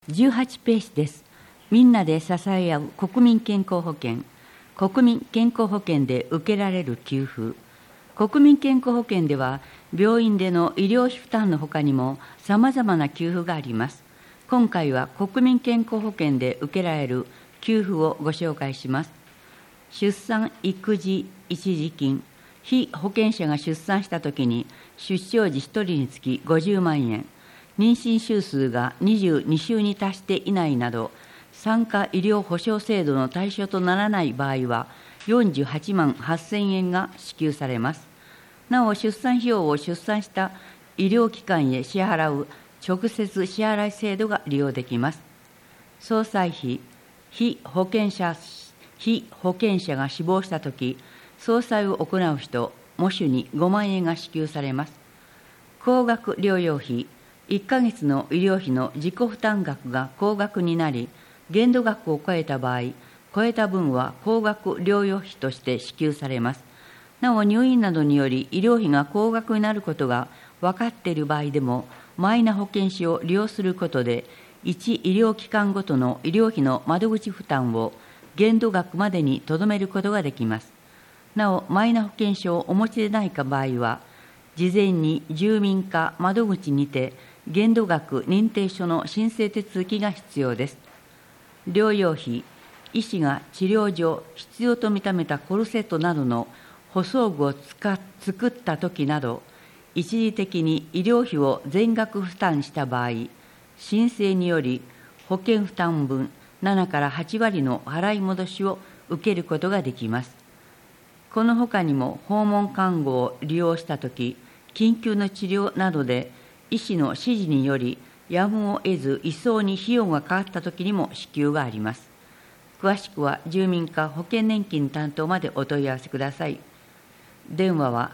18ページです。みんなで支え合う国民健康保険。国民健康保険で受けられる給付。国民健康保険では、病院での医療費負担のほかにもさまざまな給付があります。今回は国民健康保険で受けられる給付をご紹介します。出産育児一時金。被保険者が出産したときに出生時1人につき50万円。妊娠週数が22週に達していないなど、産科医療保障制度の対象とならない場合は、48万8000円が支給されます。なお、出産費用を出産した医療機関へ支払う直接支払い制度が利用できます。葬祭費、被保険者が死亡したとき、葬祭を行う人、喪主に5万円が支給されます。高額療養費、1ヶ月の医療費の自己負担額が高額になり、限度額を超えた場合、超えた分は高額療養費として支給されます。なお、入院などにより医療費が高額になることが分かっている場合でも、マイナ保険証を利用することで、1医療機関ごとの医療費の窓口負担を限度額までにとどめることができます。なお、マイナ保険証をお持ちでない場合は、事前に住民課窓口にて、限度額認定書の申請手続きが必要です。療養費、医師が治療上必要と認めたコルセットなどの補装具を作ったときなど、一時的に医療費を全額負担した場合、申請により保険負担分7から8割の払い戻しを受けることができます。このほかにも訪問看護を利用したとき、緊急の治療などで医師の指示により、やむを得ず移送に費用がかかったときにも支給があります。詳しくは住民課保険年金担当までお問い合わせください。電話は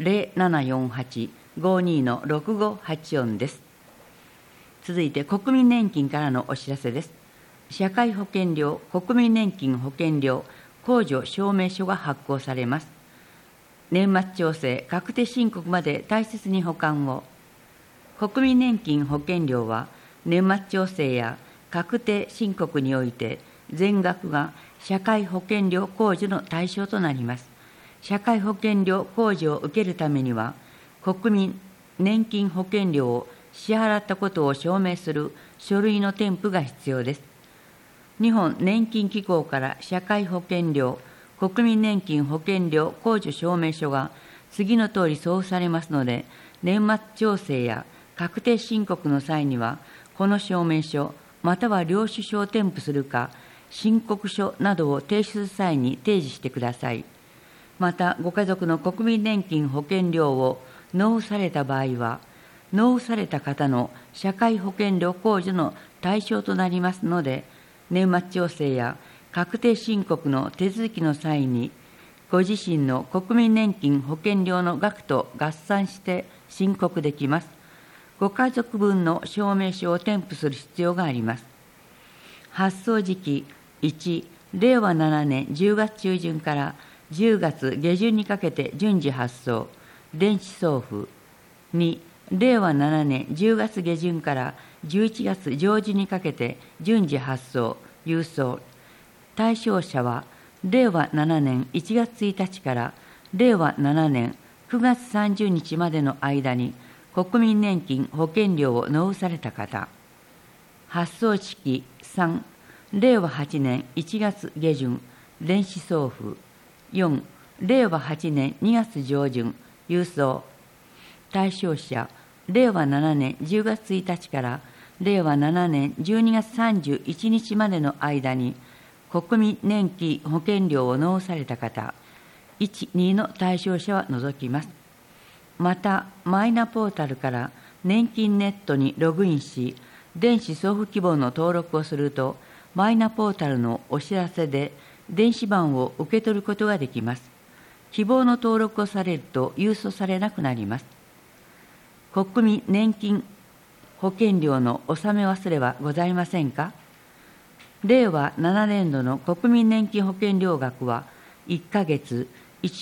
0748-52-6584 です。続いて国民年金からのお知らせです。社会保険料、国民年金保険料、控除証明書が発行されます。年末調整、確定申告まで大切に保管を。国民年金保険料は、年末調整や確定申告において、全額が社会保険料控除の対象となります。社会保険料控除を受けるためには、国民年金保険料を支払ったことを証明する書類の添付が必要です。日本年金機構から社会保険料、国民年金保険料控除証明書が次のとおり送付されますので、年末調整や確定申告の際には、この証明書、または領収書を添付するか、申告書などを提出する際に提示してください。また、ご家族の国民年金保険料を納付された場合は、納付された方の社会保険料控除の対象となりますので、年末調整や確定申告の手続きの際に、ご自身の国民年金保険料の額と合算して申告できます。ご家族分の証明書を添付する必要があります。発送時期1、令和7年10月中旬から10月下旬にかけて順次発送、電子送付。2、令和7年10月下旬から11月上旬にかけて順次発送、郵送。対象者は、令和7年1月1日から令和7年9月30日までの間に、国民年金保険料を納付された方。発送式3、令和8年1月下旬、電子送付。4、令和8年2月上旬、郵送。対象者、令和7年10月1日から令和7年12月31日までの間に、国民年金保険料を納付された方、1、2の対象者は除きます。また、マイナポータルから年金ネットにログインし、電子送付希望の登録をすると、マイナポータルのお知らせで電子版を受け取ることができます。希望の登録をされると郵送されなくなります。国民年金保険料の納め忘れはございませんか？令和7年度の国民年金保険料額は1ヶ月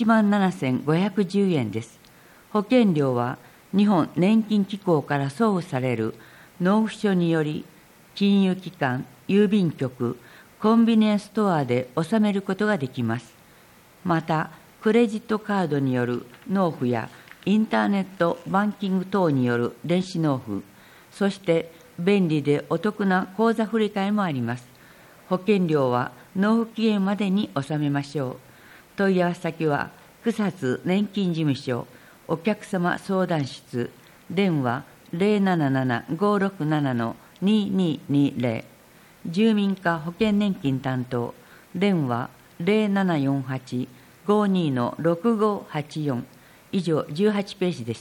17,510円です。保険料は日本年金機構から送付される納付書により金融機関、郵便局、コンビニエンスストアで納めることができます。また、クレジットカードによる納付やインターネットバンキング等による電子納付、そして便利でお得な口座振替もあります。保険料は納付期限までに納めましょう。問い合わせ先は、草津年金事務所お客様相談室、電話 077-567-2220、住民課保険年金担当、電話 0748-52-6584、以上18ページでした。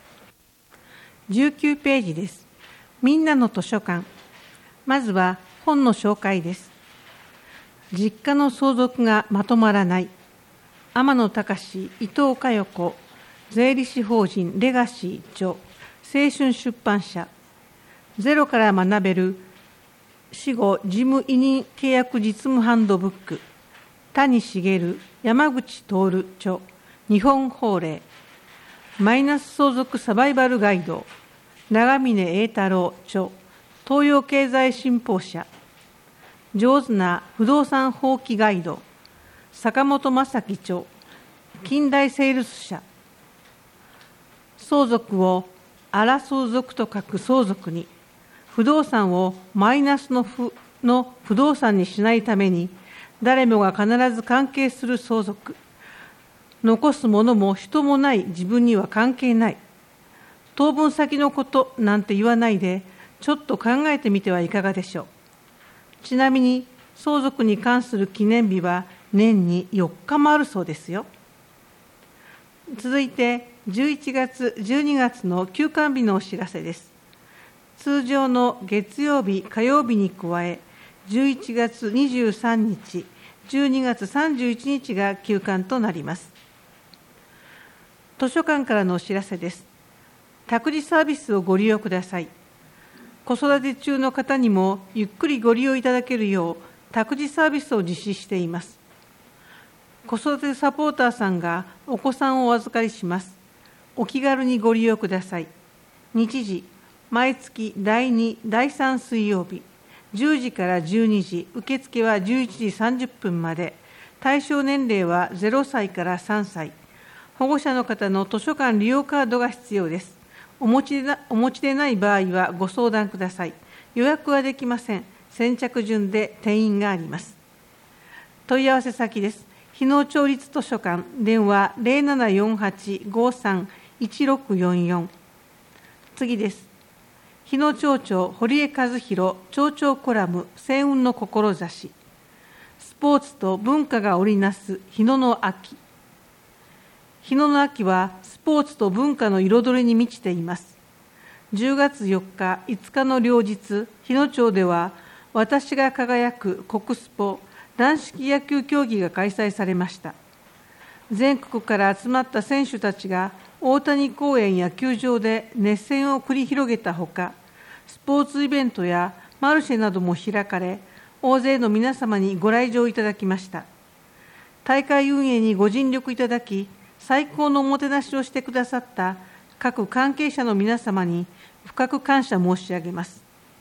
19ページです。みんなの図書館。まずは本の紹介です。実家の相続がまとまらない。天野隆、伊藤佳代子、税理士法人レガシー著、青春出版社。ゼロから学べる死後事務委任契約実務ハンドブック。谷茂、山口徹著、日本法令。マイナス相続サバイバルガイド。長峰栄太郎著、東洋経済新報社。上手な不動産放棄ガイド。坂本正樹著、近代セールス社。相続を争う族と書く相続に、不動産をマイナスの不動産にしないために、誰もが必ず関係する相続。残すものも人もない自分には関係ない。当分先のことなんて言わないで、ちょっと考えてみてはいかがでしょう。ちなみに、相続に関する記念日は年に4日もあるそうですよ。続いて、11月、12月の休館日のお知らせです。通常の月曜日、火曜日に加え、11月23日、12月31日が休館となります。図書館からのお知らせです。託児サービスをご利用ください。子育て中の方にもゆっくりご利用いただけるよう、託児サービスを実施しています。子育てサポーターさんがお子さんをお預かりします。お気軽にご利用ください。日時、毎月第2、第3水曜日、10時から12時、受付は11時30分まで、対象年齢は0歳から3歳、保護者の方の図書館利用カードが必要です。お持ちでない場合はご相談ください。予約はできません。先着順で定員があります。問い合わせ先です。日野町立図書館、電話 0748-53-1644。次です。日野町長、堀江和弘、町長コラム、星雲の志。スポーツと文化が織りなす日野の秋。日野の秋はスポーツと文化の彩りに満ちています。10月4日、5日の両日、日野町では、私が輝く国スポ軟式野球競技が開催されました。全国から集まった選手たちが大谷公園や球場で熱戦を繰り広げたほか、スポーツイベントやマルシェなども開かれ、大勢の皆様にご来場いただきました。大会運営にご尽力いただき、最高のおもてなしをしてくださった各関係者の皆様に深く感謝申し上げます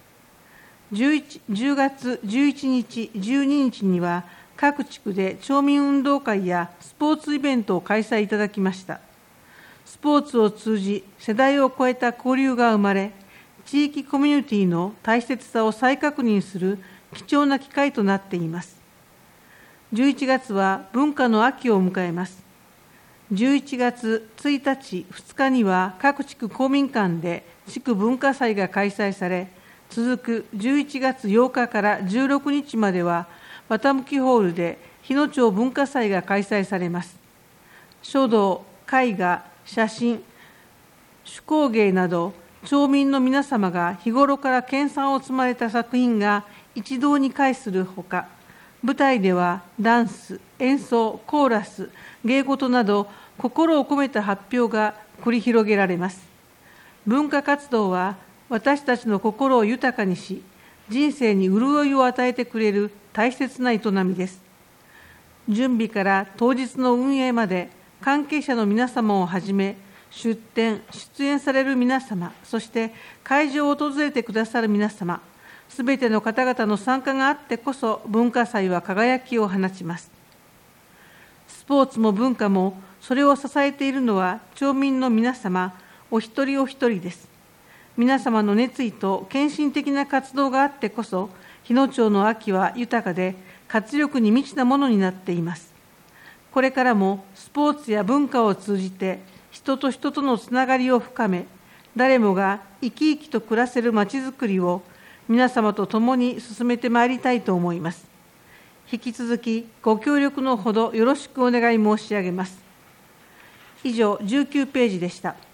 。10月11日、12日には各地区で町民運動会やスポーツイベントを開催いただきました。スポーツを通じ世代を超えた交流が生まれ、地域コミュニティの大切さを再確認する貴重な機会となっています。11月は文化の秋を迎えます。11月1日、2日には各地区公民館で地区文化祭が開催され、続く11月8日から16日までは、綿向ホールで日野町文化祭が開催されます。書道、絵画、写真、手工芸など、町民の皆様が日頃から研鑽を積まれた作品が一堂に会するほか、舞台ではダンス、演奏、コーラス、芸事など心を込めた発表が繰り広げられます。文化活動は私たちの心を豊かにし、人生に潤いを与えてくれる大切な営みです。準備から当日の運営まで関係者の皆様をはじめ、出展・出演される皆様、そして会場を訪れてくださる皆様、 すべての方々の参加があってこそ文化祭は輝きを放ちます。スポーツも文化もそれを支えているのは町民の皆様お一人お一人です。皆様の熱意と献身的な活動があってこそ日野町の秋は豊かで活力に満ちたものになっています。これからもスポーツや文化を通じて人と人とのつながりを深め、誰もが生き生きと暮らせるまちづくりを皆様と共に進めてまいりたいと思います。引き続きご協力のほどよろしくお願い申し上げます。以上、19ページでした。